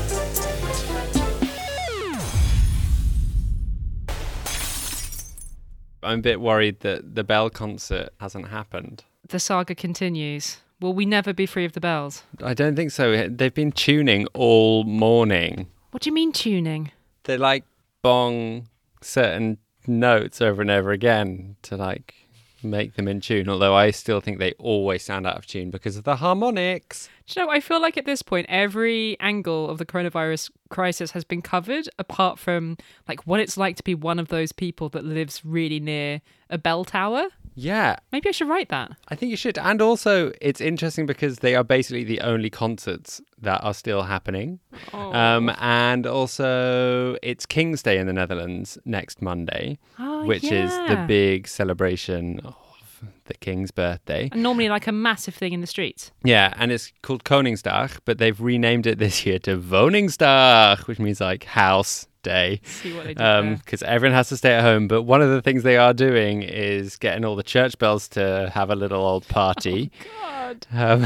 I'm a bit worried that the Bell concert hasn't happened. The saga continues. Will we never be free of the bells? I don't think so. They've been tuning all morning. What do you mean tuning? They like bong certain notes over and over again to like make them in tune, although I still think they always sound out of tune because of the harmonics. Do you know, I feel like at this point, every angle of the coronavirus crisis has been covered, apart from like what it's like to be one of those people that lives really near a bell tower. Yeah. Maybe I should write that. I think you should. And also, it's interesting because they are basically the only concerts that are still happening. Oh. And also, it's King's Day in the Netherlands next Monday, which is the big celebration of the King's birthday. And normally like a massive thing in the streets. Yeah, and it's called Koningsdag, but they've renamed it this year to Woningsdag, which means like house day. See what they do because everyone has to stay at home. But one of the things they are doing is getting all the church bells to have a little old party. Oh, God.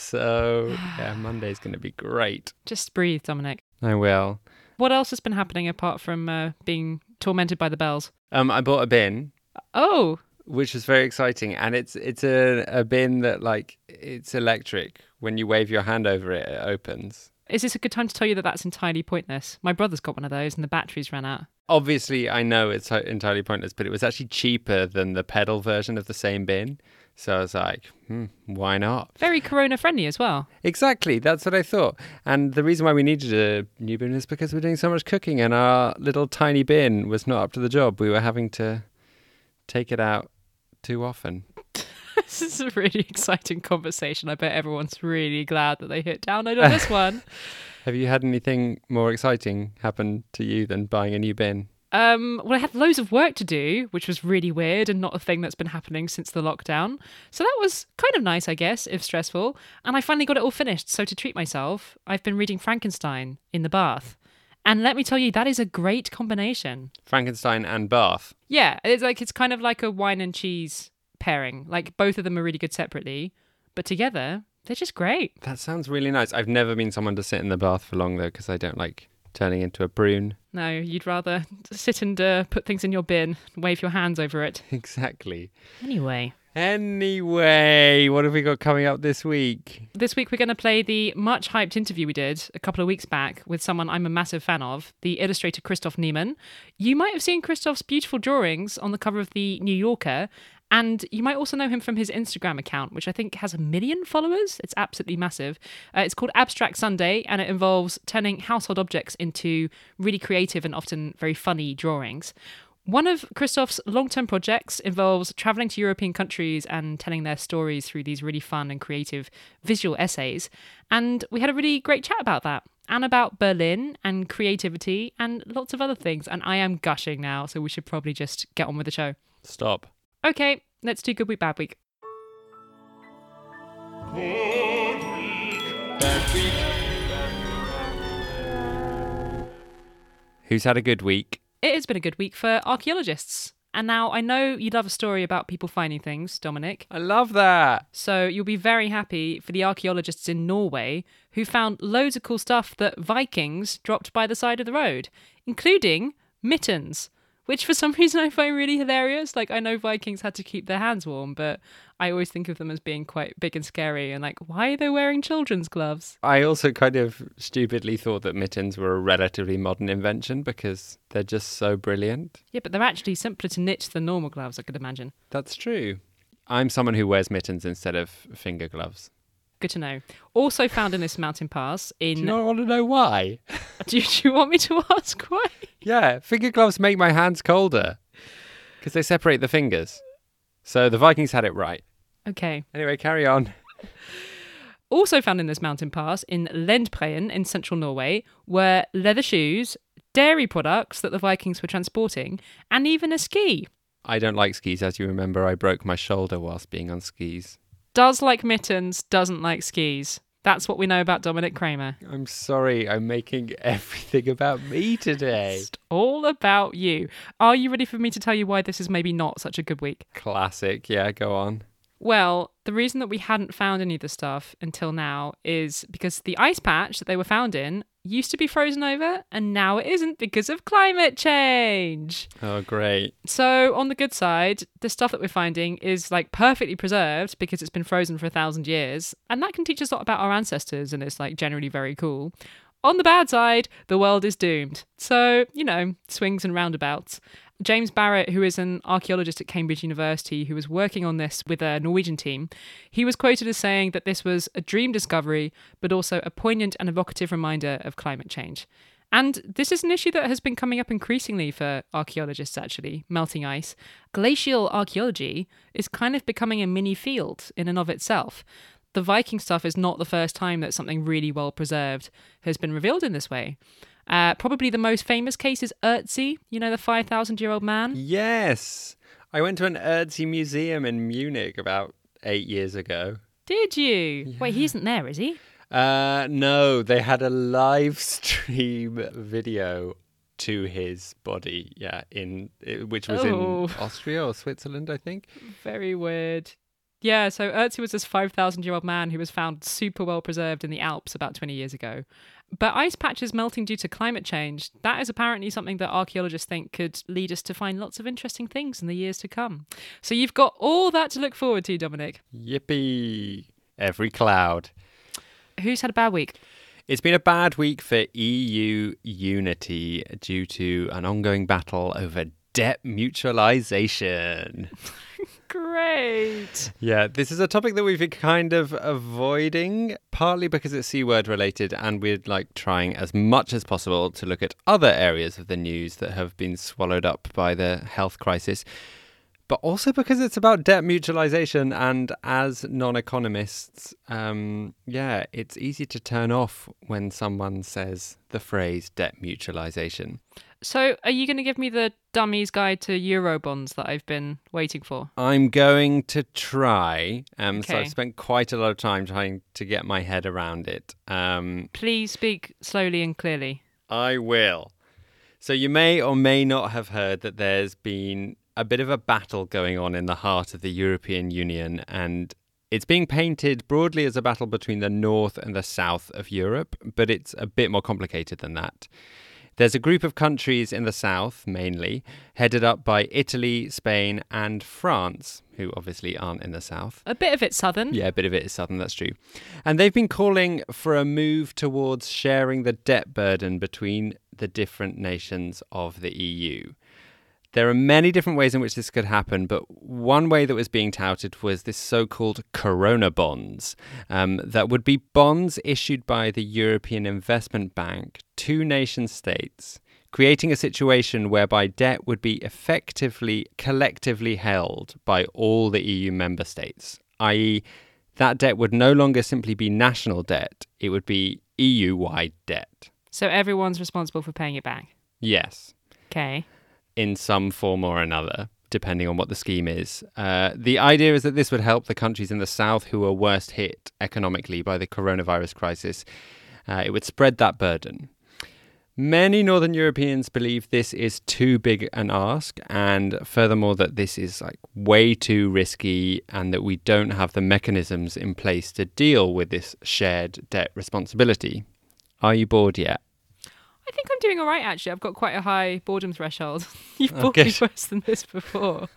So, yeah, Monday's going to be great. Just breathe, Dominic. I will. What else has been happening apart from being tormented by the bells? I bought a bin. Oh. Which is very exciting. And it's a bin that, like, it's electric. When you wave your hand over it, it opens. Is this a good time to tell you that that's entirely pointless? My brother's got one of those and the batteries ran out. Obviously, I know it's entirely pointless, but it was actually cheaper than the pedal version of the same bin. So I was like, why not? Very corona-friendly as well. Exactly, that's what I thought. And the reason why we needed a new bin is because we're doing so much cooking and our little tiny bin was not up to the job. We were having to take it out too often. This is a really exciting conversation. I bet everyone's really glad that they hit download on this one. Have you had anything more exciting happen to you than buying a new bin? Well, I had loads of work to do, which was really weird and not a thing that's been happening since the lockdown. So that was kind of nice, I guess, if stressful. And I finally got it all finished. So to treat myself, I've been reading Frankenstein in the bath. And let me tell you, that is a great combination. Frankenstein and bath? Yeah, it's kind of like a wine and cheese pairing. Like both of them are really good separately, but together, they're just great. That sounds really nice. I've never been someone to sit in the bath for long, though, because I don't like turning into a prune. No, you'd rather sit and put things in your bin, wave your hands over it. Exactly. Anyway, what have we got coming up this week? This week we're going to play the much hyped interview we did a couple of weeks back with someone I'm a massive fan of, the illustrator Christoph Niemann. You might have seen Christoph's beautiful drawings on the cover of the New Yorker, and you might also know him from his Instagram account, which I think has 1 million followers. It's absolutely massive. It's called Abstract Sunday, and it involves turning household objects into really creative and often very funny drawings. One of Christoph's long-term projects involves travelling to European countries and telling their stories through these really fun and creative visual essays. And we had a really great chat about that, and about Berlin and creativity and lots of other things. And I am gushing now, so we should probably just get on with the show. Stop. Okay, let's do Good Week, Bad Week. Good week, bad week. Who's had a good week? It has been a good week for archaeologists. And now I know you love a story about people finding things, Dominic. I love that. So you'll be very happy for the archaeologists in Norway who found loads of cool stuff that Vikings dropped by the side of the road, including mittens, which for some reason I find really hilarious. Like, I know Vikings had to keep their hands warm, but I always think of them as being quite big and scary and like, why are they wearing children's gloves? I also kind of stupidly thought that mittens were a relatively modern invention because they're just so brilliant. Yeah, but they're actually simpler to knit than normal gloves, I could imagine. That's true. I'm someone who wears mittens instead of finger gloves. Good to know. Also found in this mountain pass in... Do you not want to know why? Do you want me to ask why? Yeah, finger gloves make my hands colder because they separate the fingers. So the Vikings had it right. Okay. Anyway, carry on. Also found in this mountain pass in Lendpreien in central Norway were leather shoes, dairy products that the Vikings were transporting, and even a ski. I don't like skis. As you remember, I broke my shoulder whilst being on skis. Does like mittens, doesn't like skis. That's what we know about Dominic Kramer. I'm sorry, I'm making everything about me today. It's all about you. Are you ready for me to tell you why this is maybe not such a good week? Classic, yeah, go on. Well, the reason that we hadn't found any of the stuff until now is because the ice patch that they were found in used to be frozen over, and now it isn't because of climate change. Oh, great. So on the good side, the stuff that we're finding is like perfectly preserved because it's been frozen for 1,000 years, and that can teach us a lot about our ancestors, and it's like generally very cool. On the bad side, the world is doomed. So, swings and roundabouts. James Barrett, who is an archaeologist at Cambridge University who was working on this with a Norwegian team, he was quoted as saying that this was a dream discovery, but also a poignant and evocative reminder of climate change. And this is an issue that has been coming up increasingly for archaeologists, actually, melting ice. Glacial archaeology is kind of becoming a mini field in and of itself. The Viking stuff is not the first time that something really well preserved has been revealed in this way. Probably the most famous case is Ötzi, the 5,000-year-old man. Yes. I went to an Ötzi museum in Munich about 8 years ago. Did you? Yeah. Wait, he isn't there, is he? No, they had a live stream video to his body, which was in Austria or Switzerland, I think. Very weird. Yeah, so Ötzi was this 5,000-year-old man who was found super well preserved in the Alps about 20 years ago. But ice patches melting due to climate change, that is apparently something that archaeologists think could lead us to find lots of interesting things in the years to come. So you've got all that to look forward to, Dominic. Yippee. Every cloud. Who's had a bad week? It's been a bad week for EU unity due to an ongoing battle over debt mutualization. Great. Yeah, this is a topic that we've been kind of avoiding, partly because it's C-word related, and we're trying as much as possible to look at other areas of the news that have been swallowed up by the health crisis, but also because it's about debt mutualization, and as non-economists, it's easy to turn off when someone says the phrase debt mutualization. So are you going to give me the dummy's guide to Eurobonds that I've been waiting for? I'm going to try. Okay. So I've spent quite a lot of time trying to get my head around it. Please speak slowly and clearly. I will. So you may or may not have heard that there's been a bit of a battle going on in the heart of the European Union, and it's being painted broadly as a battle between the north and the south of Europe, but it's a bit more complicated than that. There's a group of countries in the south, mainly, headed up by Italy, Spain, and France, who obviously aren't in the south. A bit of it's southern. Yeah, a bit of it is southern, that's true. And they've been calling for a move towards sharing the debt burden between the different nations of the EU. There are many different ways in which this could happen, but one way that was being touted was this so-called Corona bonds, that would be bonds issued by the European Investment Bank to nation states, creating a situation whereby debt would be effectively collectively held by all the EU member states, i.e., that debt would no longer simply be national debt, it would be EU-wide debt. So everyone's responsible for paying it back? Yes. Okay. In some form or another, depending on what the scheme is. The idea is that this would help the countries in the south who are worst hit economically by the coronavirus crisis. It would spread that burden. Many Northern Europeans believe this is too big an ask, and furthermore that this is way too risky and that we don't have the mechanisms in place to deal with this shared debt responsibility. Are you bored yet? I think I'm doing all right, actually. I've got quite a high boredom threshold. You've bored me worse than this before.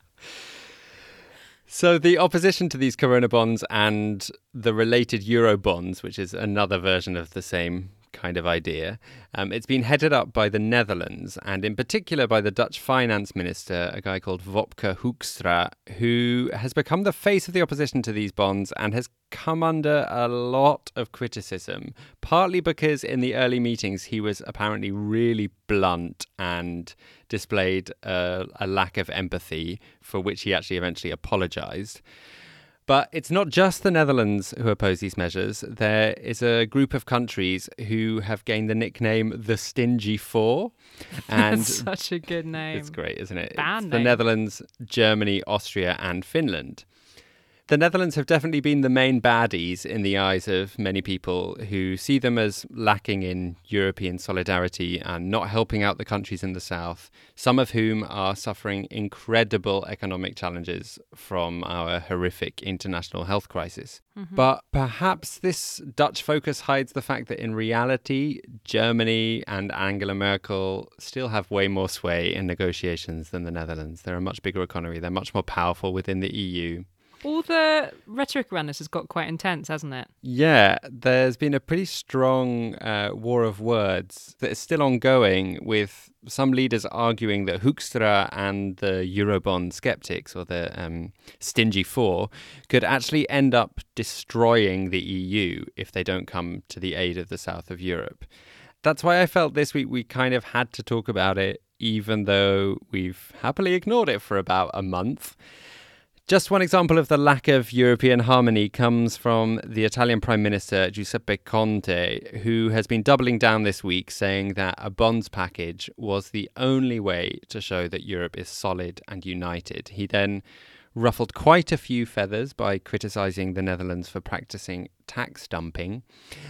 So the opposition to these Corona bonds and the related Euro bonds, which is another version of the same kind of idea, it's been headed up by the Netherlands, and in particular by the Dutch finance minister, a guy called Wopke Hoekstra, who has become the face of the opposition to these bonds and has come under a lot of criticism, partly because in the early meetings he was apparently really blunt and displayed a lack of empathy, for which he actually eventually apologized. But it's not just the Netherlands who oppose these measures. There is a group of countries who have gained the nickname the Stingy Four. And That's such a good name. It's great, isn't it? Band It's the name. Netherlands, Germany, Austria, and Finland. The Netherlands have definitely been the main baddies in the eyes of many people who see them as lacking in European solidarity and not helping out the countries in the south, some of whom are suffering incredible economic challenges from our horrific international health crisis. But perhaps this Dutch focus hides the fact that in reality, Germany and Angela Merkel still have way more sway in negotiations than the Netherlands. They're a much bigger economy. They're much more powerful within the EU. All the rhetoric around this has got quite intense, hasn't it? Yeah, there's been a pretty strong war of words that is still ongoing, with some leaders arguing that Hoekstra and the Eurobond skeptics, or the Stingy Four, could actually end up destroying the EU if they don't come to the aid of the south of Europe. That's why I felt this week we kind of had to talk about it, even though we've happily ignored it for about a month. Just one example of the lack of European harmony comes from the Italian Prime Minister Giuseppe Conte, who has been doubling down this week, saying that a bonds package was the only way to show that Europe is solid and united. He then ruffled quite a few feathers by criticising the Netherlands for practising tax dumping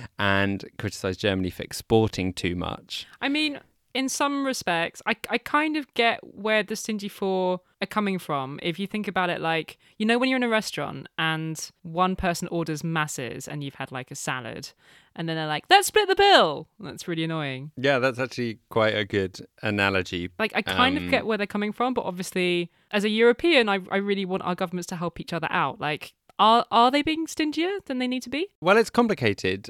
and criticised Germany for exporting too much. I mean, in some respects, I kind of get where the Stingy Four are coming from. If you think about it, like, you know, when you're in a restaurant and one person orders masses and you've had like a salad, and then they're like, let's split the bill. That's really annoying. Yeah, that's actually quite a good analogy. Like, I kind of get where they're coming from, but obviously, as a European, I really want our governments to help each other out. Like, are they being stingier than they need to be? Well, it's complicated.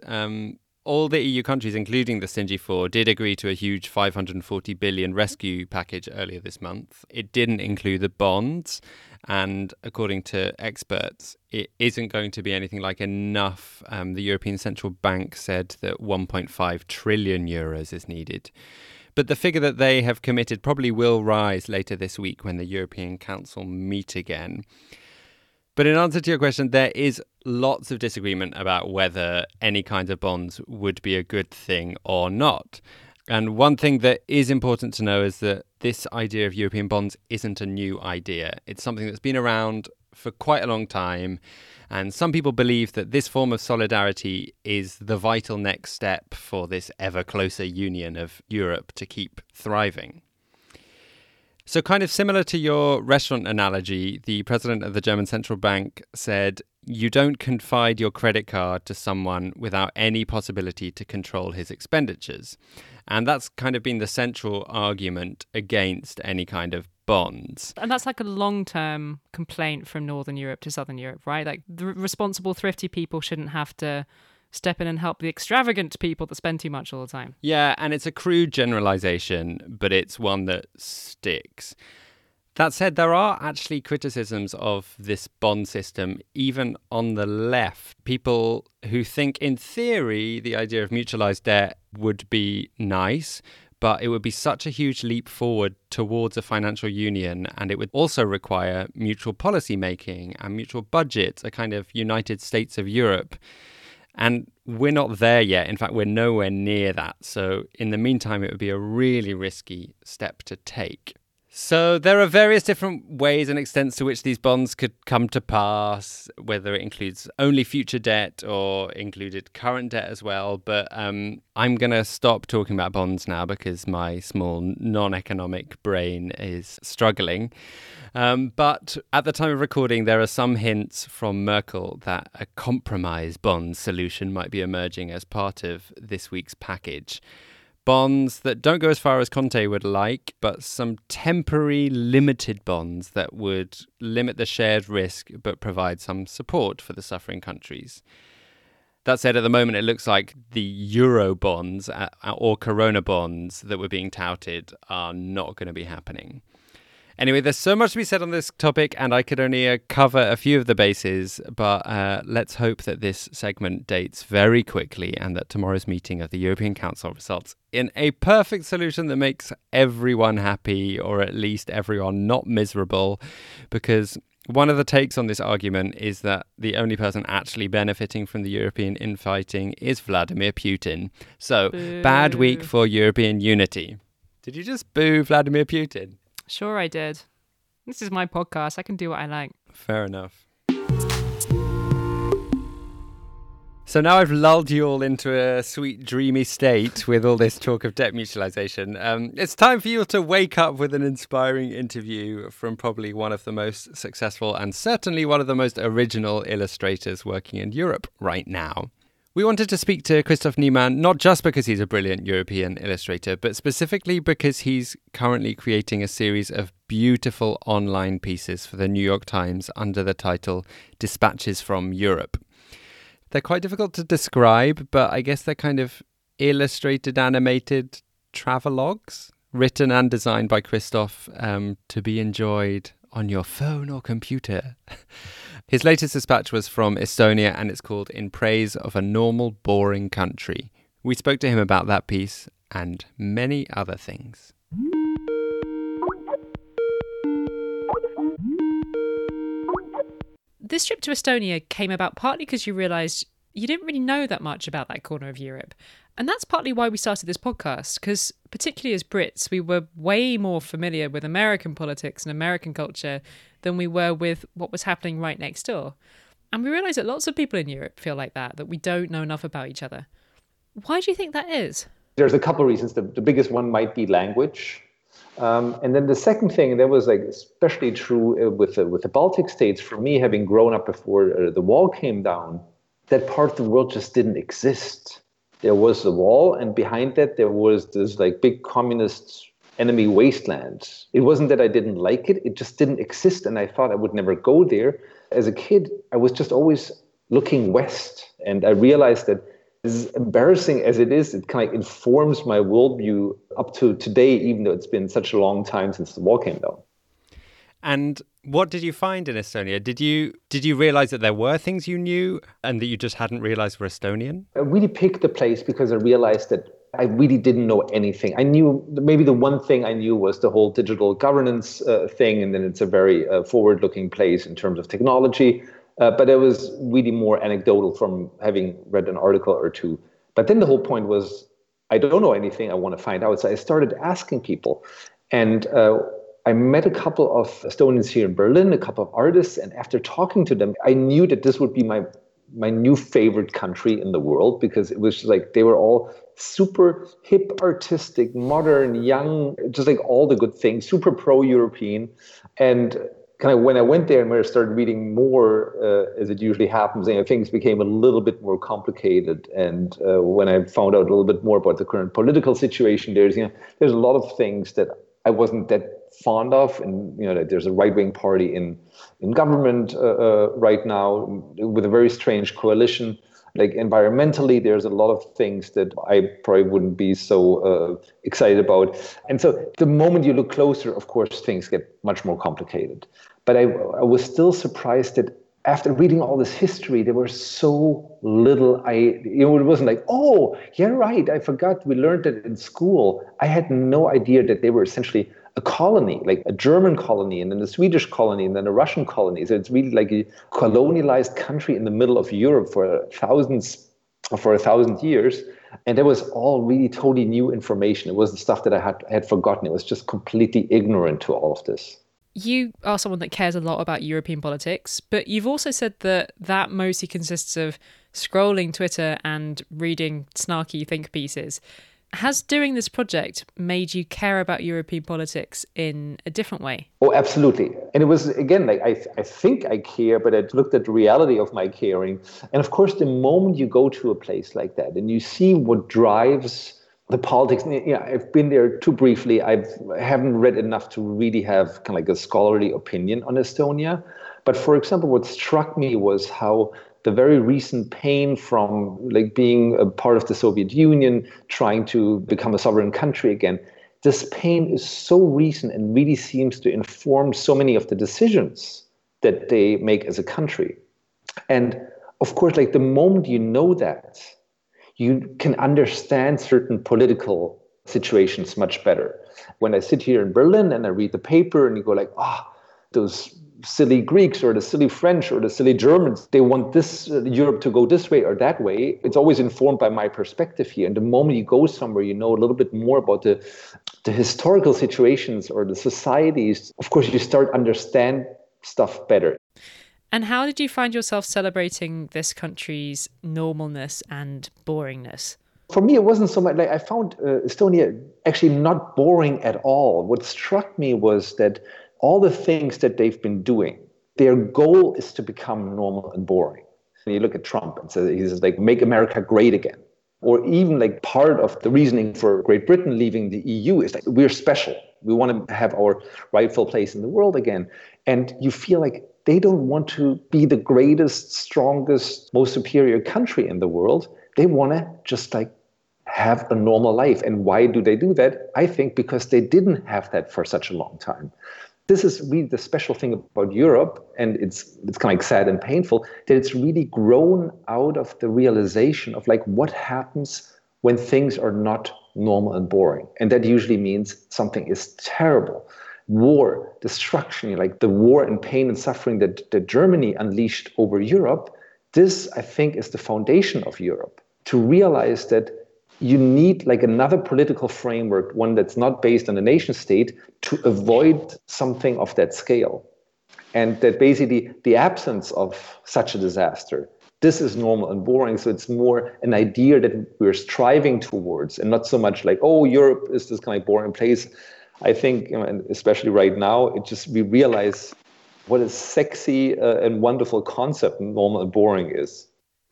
All the EU countries, including the Stingy Four, did agree to a huge 540 billion rescue package earlier this month. It didn't include the bonds, and according to experts, it isn't going to be anything like enough. The European Central Bank said that 1.5 trillion euros is needed. But the figure that they have committed probably will rise later this week when the European Council meet again. But in answer to your question, there is lots of disagreement about whether any kinds of bonds would be a good thing or not. And one thing that is important to know is that this idea of European bonds isn't a new idea. It's something that's been around for quite a long time. And some people believe that this form of solidarity is the vital next step for this ever closer union of Europe to keep thriving. So kind of similar to your restaurant analogy, the president of the German Central Bank said, you don't confide your credit card to someone without any possibility to control his expenditures. And that's kind of been the central argument against any kind of bonds. And that's like a long-term complaint from Northern Europe to Southern Europe, right? Like, the responsible, thrifty people shouldn't have to step in and help the extravagant people that spend too much all the time. Yeah, and it's a crude generalization, but it's one that sticks. That said, there are actually criticisms of this bond system, even on the left. People who think, in theory, the idea of mutualized debt would be nice, but it would be such a huge leap forward towards a financial union, and it would also require mutual policy making and mutual budgets, a kind of United States of Europe. And we're not there yet. In fact, we're nowhere near that. So in the meantime, it would be a really risky step to take. So there are various different ways and extents to which these bonds could come to pass, whether it includes only future debt or included current debt as well. But I'm going to stop talking about bonds now because my small non-economic brain is struggling. But at the time of recording, there are some hints from Merkel that a compromise bond solution might be emerging as part of this week's package. Bonds that don't go as far as Conte would like, but some temporary limited bonds that would limit the shared risk but provide some support for the suffering countries. That said, at the moment, it looks like the Euro bonds or Corona bonds that were being touted are not going to be happening. Anyway, there's so much to be said on this topic, and I could only cover a few of the bases, but let's hope that this segment dates very quickly and that tomorrow's meeting of the European Council results in a perfect solution that makes everyone happy, or at least everyone not miserable, because one of the takes on this argument is that the only person actually benefiting from the European infighting is Vladimir Putin. So, bad week for European unity. Did you just boo Vladimir Putin? Sure I did. This is my podcast. I can do what I like. Fair enough. So now I've lulled you all into a sweet, dreamy state with all this talk of debt mutualization. It's time for you to wake up with an inspiring interview from probably one of the most successful and certainly one of the most original illustrators working in Europe right now. We wanted to speak to Christoph Niemann, not just because he's a brilliant European illustrator, but specifically because he's currently creating a series of beautiful online pieces for the New York Times under the title Dispatches from Europe. They're quite difficult to describe, but I guess they're kind of illustrated, animated travelogues, written and designed by Christoph to be enjoyed on your phone or computer. His latest dispatch was from Estonia, and it's called In Praise of a Normal, Boring Country. We spoke to him about that piece and many other things. This trip to Estonia came about partly because you realised you didn't really know that much about that corner of Europe. And that's partly why we started this podcast, because particularly as Brits, we were way more familiar with American politics and American culture than we were with what was happening right next door. And we realised that lots of people in Europe feel like that we don't know enough about each other. Why do you think that is? There's a couple of reasons. The biggest one might be language. And then the second thing, and that was like especially true with the Baltic states, for me, having grown up before the wall came down, that part of the world just didn't exist. There was the wall, and behind that there was this like big communist enemy wasteland. It wasn't that I didn't like it just didn't exist, and I thought I would never go there. As a kid, I was just always looking west, and I realized that as embarrassing as it is, it kind of informs my worldview up to today, even though it's been such a long time since the wall came down. And what did you find in Estonia? Did you realize that there were things you knew and that you just hadn't realized were Estonian? I really picked the place because I realized that I really didn't know anything. I knew maybe the one thing I knew was the whole digital governance thing, and then it's a very forward-looking place in terms of technology. But it was really more anecdotal from having read an article or two. But then the whole point was, I don't know anything, I want to find out. So I started asking people. And I met a couple of Estonians here in Berlin, a couple of artists. And after talking to them, I knew that this would be my new favorite country in the world, because it was like they were all super hip, artistic, modern, young, just like all the good things, super pro-European. And kind of when I went there and when I started reading more, as it usually happens, things became a little bit more complicated. And when I found out a little bit more about the current political situation, there's a lot of things that I wasn't that fond of. And there's a right-wing party in government right now with a very strange coalition. Like environmentally, there's a lot of things that I probably wouldn't be so excited about. And so the moment you look closer, of course, things get much more complicated. But I was still surprised that after reading all this history, there was so little. It wasn't like, oh, yeah, right, I forgot we learned it in school. I had no idea that they were essentially a colony, like a German colony, and then a Swedish colony, and then a Russian colony. So it's really like a colonialized country in the middle of Europe for 1,000 years. And that was all really totally new information. It was the stuff that I had forgotten. It was just completely ignorant to all of this. You are someone that cares a lot about European politics, but you've also said that mostly consists of scrolling Twitter and reading snarky think pieces. Has doing this project made you care about European politics in a different way? Oh, absolutely. And it was, again, like I think I care, but I looked at the reality of my caring. And of course, the moment you go to a place like that and you see what drives the politics, I've been there too briefly. I haven't read enough to really have kind of like a scholarly opinion on Estonia. But for example, what struck me was how the very recent pain from like being a part of the Soviet Union, trying to become a sovereign country again, this pain is so recent and really seems to inform so many of the decisions that they make as a country. And of course, like the moment you know that, you can understand certain political situations much better. When I sit here in Berlin and I read the paper and you go like, those silly Greeks or the silly French or the silly Germans, they want this Europe to go this way or that way. It's always informed by my perspective here. And the moment you go somewhere, you know a little bit more about the historical situations or the societies. Of course, you start understand stuff better. And how did you find yourself celebrating this country's normalness and boringness? For me, it wasn't so much like I found Estonia actually not boring at all. What struck me was that all the things that they've been doing, their goal is to become normal and boring. And you look at Trump and say he says like, make America great again. Or even like part of the reasoning for Great Britain leaving the EU is like, we're special. We want to have our rightful place in the world again. And you feel like they don't want to be the greatest, strongest, most superior country in the world. They want to just like have a normal life. And why do they do that? I think because they didn't have that for such a long time. This is really the special thing about Europe, and it's kind of like sad and painful, that it's really grown out of the realization of like what happens when things are not normal and boring. And that usually means something is terrible. War, destruction, like the war and pain and suffering that Germany unleashed over Europe, this, I think, is the foundation of Europe. To realize that you need like another political framework, one that's not based on a nation state, to avoid something of that scale. And that basically the absence of such a disaster, this is normal and boring. So it's more an idea that we're striving towards, and not so much like, oh, Europe is this kind of boring place. I think, and especially right now, we realize what a sexy and wonderful concept normal and boring is.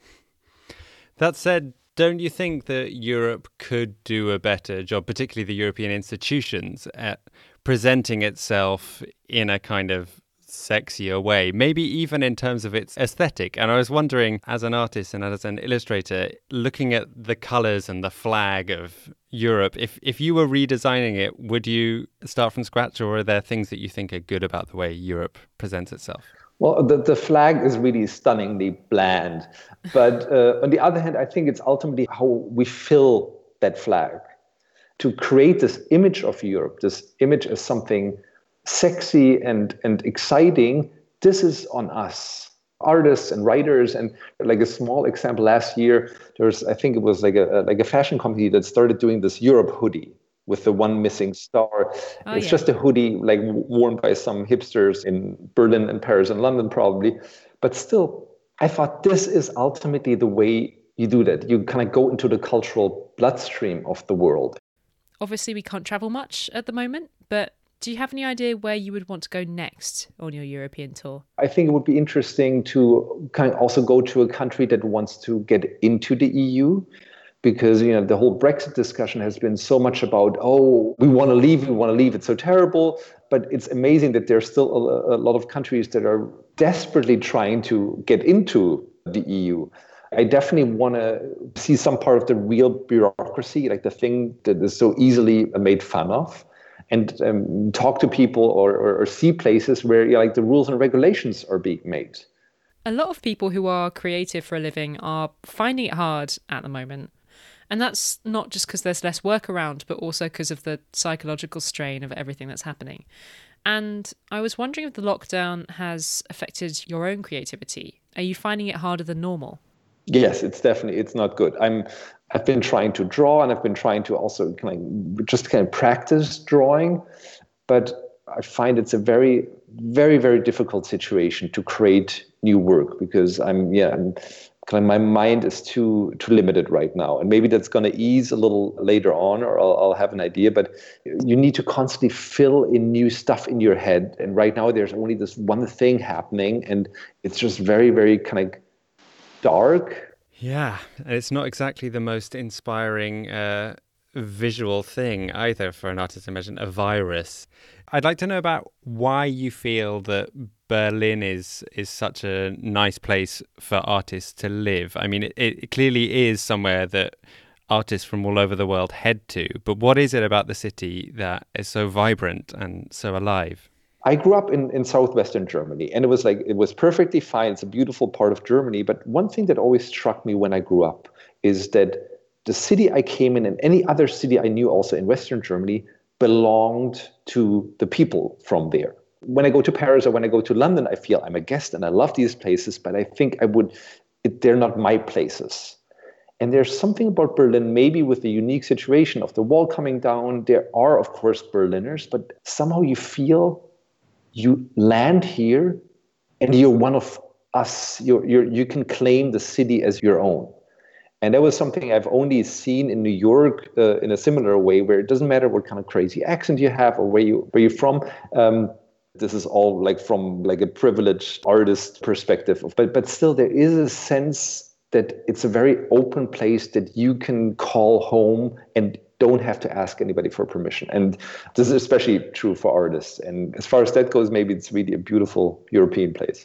That said, don't you think that Europe could do a better job, particularly the European institutions, at presenting itself in a kind of sexier way, maybe even in terms of its aesthetic? And I was wondering, as an artist and as an illustrator, looking at the colours and the flag of Europe, if you were redesigning it, would you start from scratch, or are there things that you think are good about the way Europe presents itself? Well, the flag is really stunningly bland. But on the other hand, I think it's ultimately how we fill that flag. To create this image of Europe, this image as something sexy and exciting, this is on us, artists and writers. And like a small example, last year, I think it was like a fashion company that started doing this Europe hoodie with the one missing star. It's just a hoodie like worn by some hipsters in Berlin and Paris and London probably. But still, I thought this is ultimately the way you do that. You kind of go into the cultural bloodstream of the world. Obviously, we can't travel much at the moment, but do you have any idea where you would want to go next on your European tour? I think it would be interesting to kind of also go to a country that wants to get into the EU. Because, the whole Brexit discussion has been so much about, oh, we want to leave, it's so terrible. But it's amazing that there's still a lot of countries that are desperately trying to get into the EU. I definitely want to see some part of the real bureaucracy, like the thing that is so easily made fun of, and talk to people or see places where like the rules and regulations are being made. A lot of people who are creative for a living are finding it hard at the moment. And that's not just because there's less work around, but also because of the psychological strain of everything that's happening. And I was wondering if the lockdown has affected your own creativity. Are you finding it harder than normal? Yes, it's not good. I've been trying to draw, and I've been trying to also kind of practice drawing, but I find it's a very, very, very difficult situation to create new work because my mind is too limited right now. And maybe that's going to ease a little later on, or I'll have an idea. But you need to constantly fill in new stuff in your head. And right now there's only this one thing happening, and it's just very, very kind of dark. Yeah, and it's not exactly the most inspiring visual thing either for an artist. Imagine a virus. I'd like to know about why you feel that Berlin is such a nice place for artists to live. I mean, it clearly is somewhere that artists from all over the world head to. But what is it about the city that is so vibrant and so alive? I grew up in southwestern Germany, and it was perfectly fine. It's a beautiful part of Germany. But one thing that always struck me when I grew up is that the city I came in, and any other city I knew also in Western Germany, belonged to the people from there. When I go to Paris or when I go to London, I feel I'm a guest and I love these places, but I think they're not my places. And there's something about Berlin, maybe with the unique situation of the wall coming down. There are, of course, Berliners, but somehow you feel you land here and you're one of us. You can claim the city as your own. And that was something I've only seen in New York in a similar way, where it doesn't matter what kind of crazy accent you have or where you're from. This is all like from like a privileged artist perspective, but still there is a sense that it's a very open place that you can call home and don't have to ask anybody for permission. And this is especially true for artists. And as far as that goes, maybe it's really a beautiful European place.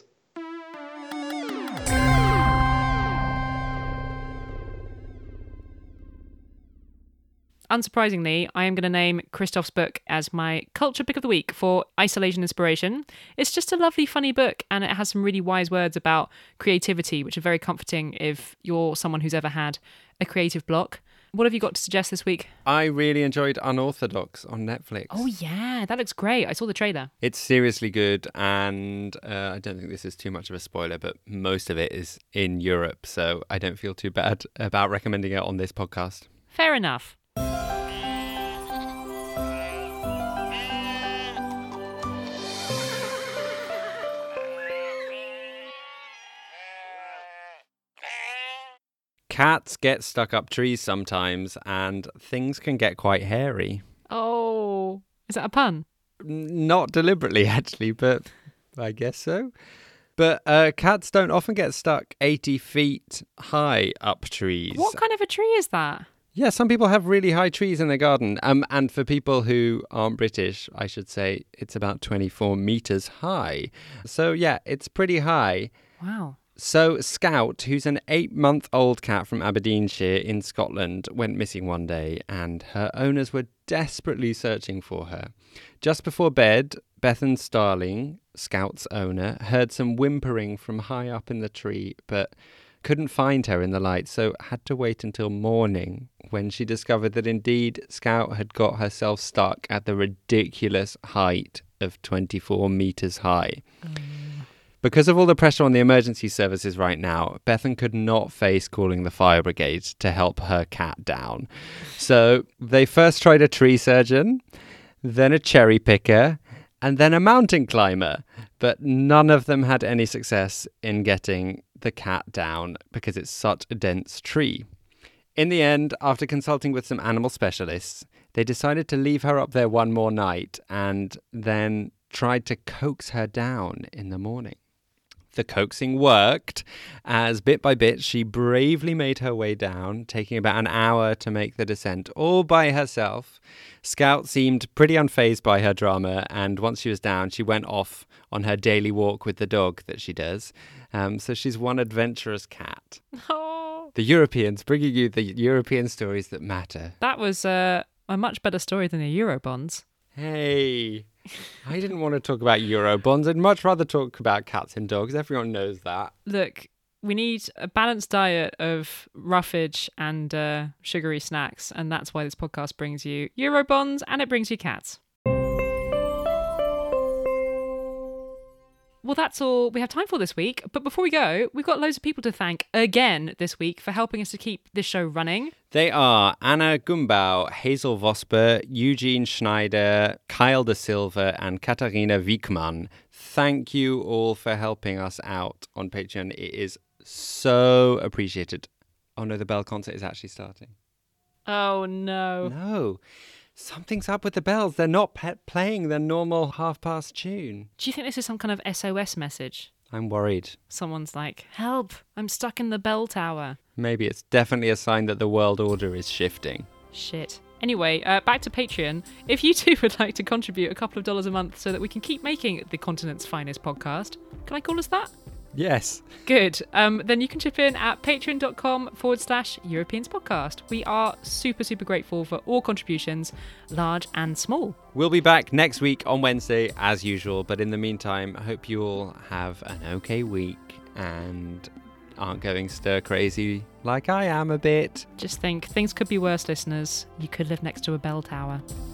Unsurprisingly, I am going to name Christoph's book as my culture pick of the week for isolation inspiration. It's just a lovely, funny book, and it has some really wise words about creativity, which are very comforting if you're someone who's ever had a creative block. What have you got to suggest this week? I really enjoyed Unorthodox on Netflix. Oh, yeah, that looks great. I saw the trailer. It's seriously good, and I don't think this is too much of a spoiler, but most of it is in Europe, so I don't feel too bad about recommending it on this podcast. Fair enough. Cats get stuck up trees sometimes, and things can get quite hairy. Oh, is that a pun? Not deliberately, actually, but I guess so. But cats don't often get stuck 80 feet high up trees. What kind of a tree is that? Yeah, some people have really high trees in their garden. And for people who aren't British, I should say it's about 24 meters high. So yeah, it's pretty high. Wow. So Scout, who's an 8-month-old cat from Aberdeenshire in Scotland, went missing one day, and her owners were desperately searching for her. Just before bed, Bethan Starling, Scout's owner, heard some whimpering from high up in the tree, but couldn't find her in the light, so had to wait until morning, when she discovered that indeed Scout had got herself stuck at the ridiculous height of 24 meters high. Because of all the pressure on the emergency services right now, Bethan could not face calling the fire brigade to help her cat down. So they first tried a tree surgeon, then a cherry picker, and then a mountain climber. But none of them had any success in getting the cat down because it's such a dense tree. In the end, after consulting with some animal specialists, they decided to leave her up there one more night and then tried to coax her down in the morning. The coaxing worked, as bit by bit she bravely made her way down, taking about an hour to make the descent all by herself. Scout seemed pretty unfazed by her drama, and once she was down, she went off on her daily walk with the dog that she does. So she's one adventurous cat. Oh. The Europeans, bringing you the European stories that matter. That was a much better story than the Eurobonds. Hey, I didn't want to talk about Eurobonds. I'd much rather talk about cats and dogs. Everyone knows that. Look, we need a balanced diet of roughage and sugary snacks, and that's why this podcast brings you Eurobonds and it brings you cats. Well, that's all we have time for this week. But before we go, we've got loads of people to thank again this week for helping us to keep this show running. They are Anna Gumbau, Hazel Vosper, Eugene Schneider, Kyle De Silva, and Katharina Wiekman. Thank you all for helping us out on Patreon. It is so appreciated. Oh no, the Bell concert is actually starting. Oh no. No. Something's up with the bells. They're not playing their normal half-past tune. Do you think this is some kind of SOS message? I'm worried. Someone's like, help, I'm stuck in the bell tower. Maybe it's definitely a sign that the world order is shifting. Shit. Anyway, back to Patreon. If you too would like to contribute a couple of dollars a month so that we can keep making the continent's finest podcast, can I call us that? Yes. Good. Then you can chip in at patreon.com/Europeans podcast. We are super, super grateful for all contributions, large and small. We'll be back next week on Wednesday as usual. But in the meantime, I hope you all have an okay week and aren't going stir crazy like I am a bit. Just think, things could be worse, listeners. You could live next to a bell tower.